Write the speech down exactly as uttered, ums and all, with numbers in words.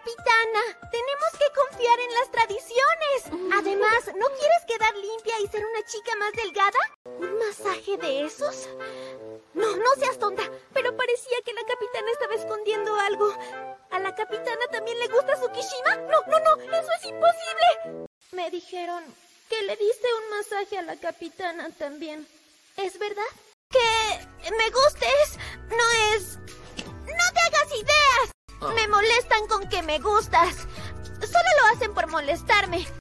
capitana. Tenemos que confiar en las tradiciones. Además, ¿no quieres quedar limpia y ser una chica más delgada? ¿Un masaje de esos? No, no seas tonta. Pero parecía que la capitana estaba escondiendo algo. ¿A la capitana también le gusta Tsukishima? No, no, no, eso es imposible. Me dijeron que le diste un masaje a la capitana también. ¿Es verdad? Que me gustes no es... ¡No te hagas ideas! Me molestan con que me gustas. Solo lo hacen por molestarme.